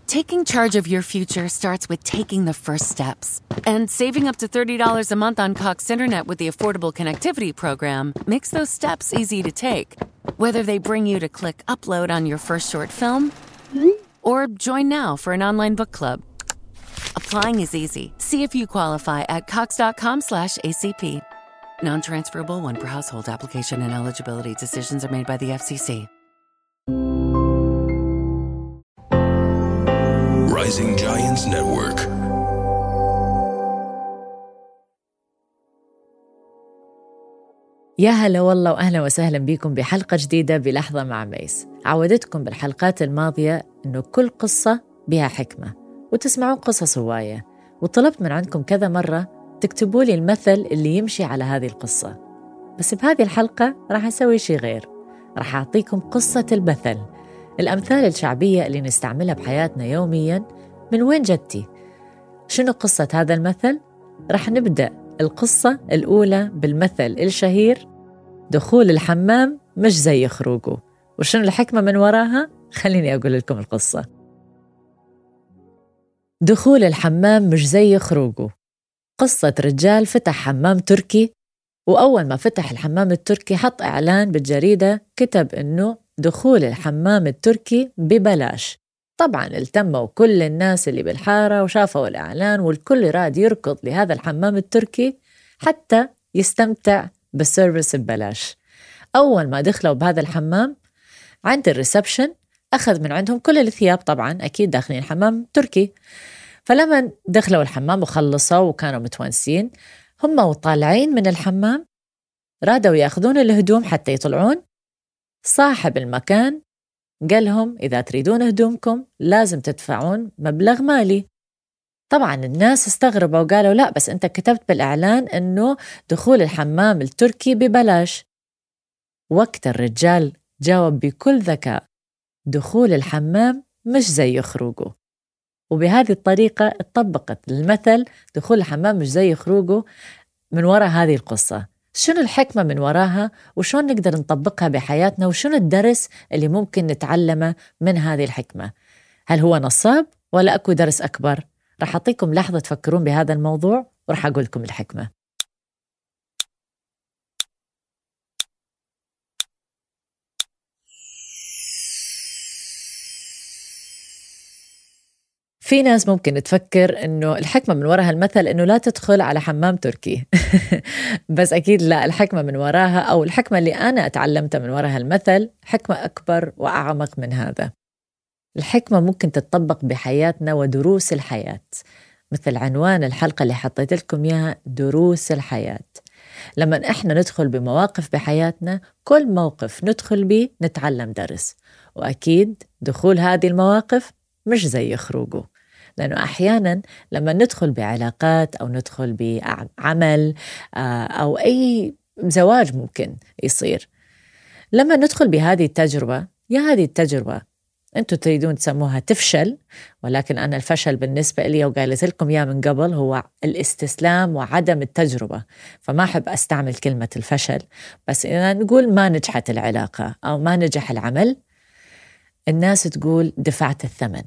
Taking charge of your future starts with taking the first steps. And saving up to $30 a month on Cox Internet with the Affordable Connectivity Program makes those steps easy to take. Whether they bring you to click upload on your first short film or join now for an online book club. Applying is easy. See if you qualify at cox.com/ACP. Non-transferable one per household. Application and eligibility decisions are made by the FCC. Rising Giants Network. يا هلا والله وأهلا وسهلا بكم بحلقة جديدة بلحظة مع ميس. عودتكم بالحلقات الماضية إنه كل قصة بها حكمة وتسمعون قصص هواية، وطلبت من عندكم كذا مرة تكتبوا لي المثل اللي يمشي على هذه القصة. بس بهذه الحلقة راح أسوي شيء غير، راح أعطيكم قصة المثل، الأمثال الشعبية اللي نستعملها بحياتنا يومياً. من وين جدتي؟ شنو قصة هذا المثل؟ راح نبدأ القصة الأولى بالمثل الشهير دخول الحمام مش زي خروجه. وشنو الحكمة من وراها؟ خليني أقول لكم القصة. دخول الحمام مش زي خروجه. قصة رجال فتح حمام تركي، وأول ما فتح الحمام التركي حط إعلان بالجريدة كتب إنه دخول الحمام التركي ببلاش. طبعاً التموا كل الناس اللي بالحارة وشافوا الإعلان، والكل راد يركض لهذا الحمام التركي حتى يستمتع بالسيرفيس ببلاش. أول ما دخلوا بهذا الحمام عند الريسبشن أخذ من عندهم كل الثياب، طبعاً أكيد داخلين حمام تركي. فلما دخلوا الحمام وخلصوا وكانوا متونسين، هم وطالعين من الحمام رادوا يأخذون الهدوم حتى يطلعون. صاحب المكان قال لهم إذا تريدون هدومكم لازم تدفعون مبلغ مالي. طبعاً الناس استغربوا وقالوا لا، بس أنت كتبت بالإعلان أنه دخول الحمام التركي ببلاش. وقت الرجال جاوب بكل ذكاء دخول الحمام مش زي خروجه. وبهذه الطريقة اتطبقت المثل دخول الحمام مش زي خروجه من وراء هذه القصة. شنو الحكمة من وراها وشون نقدر نطبقها بحياتنا، وشنو الدرس اللي ممكن نتعلمه من هذه الحكمة؟ هل هو نصاب ولا أكو درس أكبر؟ رح أعطيكم لحظة تفكرون بهذا الموضوع ورح أقول لكم الحكمة. في ناس ممكن تفكر إنه الحكمة من وراها المثل إنه لا تدخل على حمام تركي بس أكيد لا، الحكمة من وراها أو الحكمة اللي أنا أتعلمتها من وراها المثل حكمة أكبر وأعمق من هذا. الحكمة ممكن تتطبق بحياتنا ودروس الحياة، مثل عنوان الحلقة اللي حطيت لكم إياها دروس الحياة. لما إحنا ندخل بمواقف بحياتنا، كل موقف ندخل به نتعلم درس، وأكيد دخول هذه المواقف مش زي خروجه. لأنه أحياناً لما ندخل بعلاقات أو ندخل بعمل أو أي زواج ممكن يصير، لما ندخل بهذه التجربة، يا هذه التجربة أنتوا تريدون تسموها تفشل، ولكن أنا الفشل بالنسبة لي وقالت لكم يا من قبل هو الاستسلام وعدم التجربة، فما أحب أستعمل كلمة الفشل. بس إذا نقول ما نجحت العلاقة أو ما نجح العمل، الناس تقول دفعت الثمن.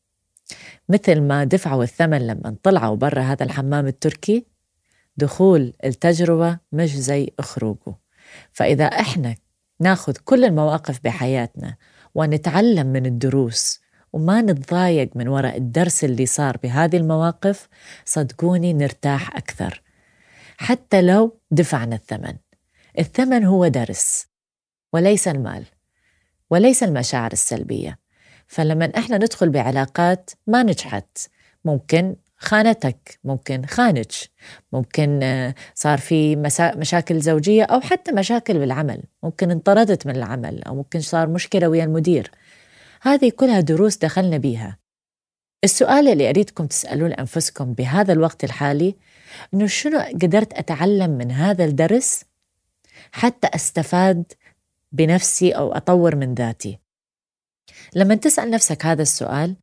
مثل ما دفعوا الثمن لما طلعوا برا هذا الحمام التركي، دخول التجربة مش زي خروجه. فإذا إحنا ناخذ كل المواقف بحياتنا ونتعلم من الدروس وما نتضايق من وراء الدرس اللي صار بهذه المواقف، صدقوني نرتاح أكثر حتى لو دفعنا الثمن. الثمن هو درس وليس المال وليس المشاعر السلبية. فلما إحنا ندخل بعلاقات ما نجحت، ممكن خانتك، ممكن خانج، ممكن صار في مشاكل زوجية أو حتى مشاكل بالعمل، ممكن انطردت من العمل أو ممكن صار مشكلة ويا المدير. هذه كلها دروس دخلنا بيها. السؤال اللي أريدكم تسألون أنفسكم بهذا الوقت الحالي إنه شنو قدرت أتعلم من هذا الدرس حتى أستفاد بنفسي أو أطور من ذاتي. لما تسأل نفسك هذا السؤال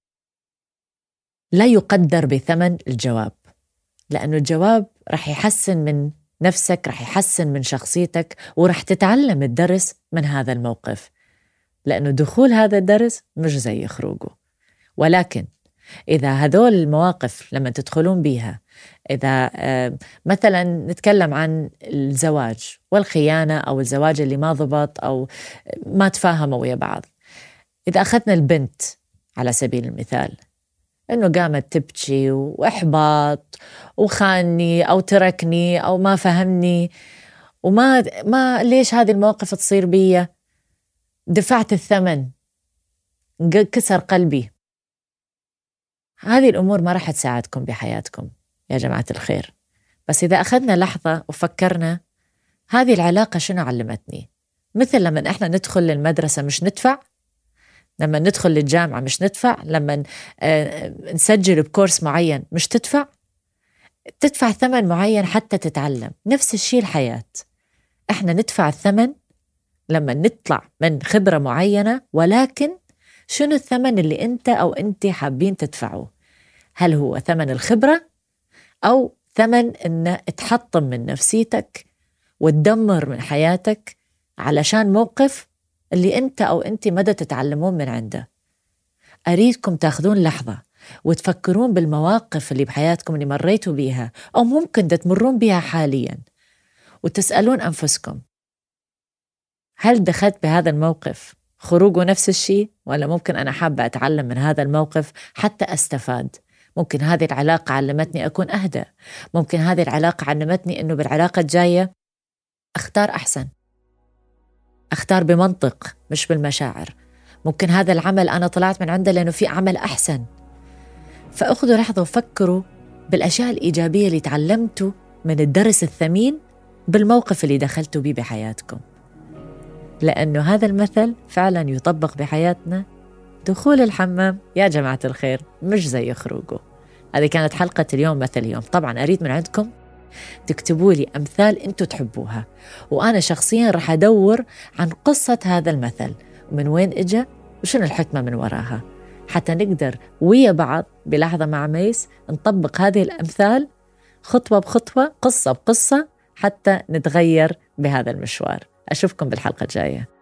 لا يقدر بثمن الجواب، لأنه الجواب رح يحسن من نفسك، رح يحسن من شخصيتك، ورح تتعلم الدرس من هذا الموقف، لأنه دخول هذا الدرس مش زي خروجه. ولكن إذا هذول المواقف لما تدخلون بيها، إذا مثلا نتكلم عن الزواج والخيانة أو الزواج اللي ما ضبط أو ما تفاهموا ويا بعض، إذا أخذنا البنت على سبيل المثال، إنه قامت تبكي وإحباط وخانني أو تركني أو ما فهمني وما ليش هذه المواقف تصير بي، دفعت الثمن، كسر قلبي. هذه الأمور ما راح تساعدكم بحياتكم يا جماعة الخير. بس إذا أخذنا لحظة وفكرنا هذه العلاقة شنو علمتني، مثل لما إحنا ندخل للمدرسة مش ندفع، لما ندخل للجامعة مش ندفع، لما نسجل بكورس معين مش تدفع ثمن معين حتى تتعلم. نفس الشيء الحياة، إحنا ندفع الثمن لما نطلع من خبرة معينة، ولكن شنو الثمن اللي أنت أو أنت حابين تدفعه؟ هل هو ثمن الخبرة أو ثمن أن تحطم من نفسيتك وتدمر من حياتك علشان موقف اللي أنت أو أنت مدى تتعلمون من عنده؟ أريدكم تاخذون لحظة وتفكرون بالمواقف اللي بحياتكم اللي مريتوا بيها أو ممكن تمرون بيها حاليا، وتسألون أنفسكم هل دخلت بهذا الموقف خروجه نفس الشيء، ولا ممكن أنا حابة أتعلم من هذا الموقف حتى أستفاد؟ ممكن هذه العلاقة علمتني أكون أهدى، ممكن هذه العلاقة علمتني أنه بالعلاقة الجاية أختار أحسن، أختار بمنطق مش بالمشاعر. ممكن هذا العمل أنا طلعت من عنده لأنه في عمل أحسن. فأخذوا لحظة وفكروا بالأشياء الإيجابية اللي تعلمتوا من الدرس الثمين بالموقف اللي دخلتوا بيه بحياتكم، لأنه هذا المثل فعلا يطبق بحياتنا. دخول الحمام يا جماعة الخير مش زي خروجه. هذه كانت حلقة اليوم مثل اليوم. طبعا أريد من عندكم تكتبوا لي أمثال أنتوا تحبوها، وأنا شخصيا رح أدور عن قصة هذا المثل ومن وين إجا وشنو الحكمة من وراها، حتى نقدر ويا بعض بلحظة مع ميس نطبق هذه الأمثال خطوة بخطوة، قصة بقصة، حتى نتغير بهذا المشوار. أشوفكم بالحلقة الجاية.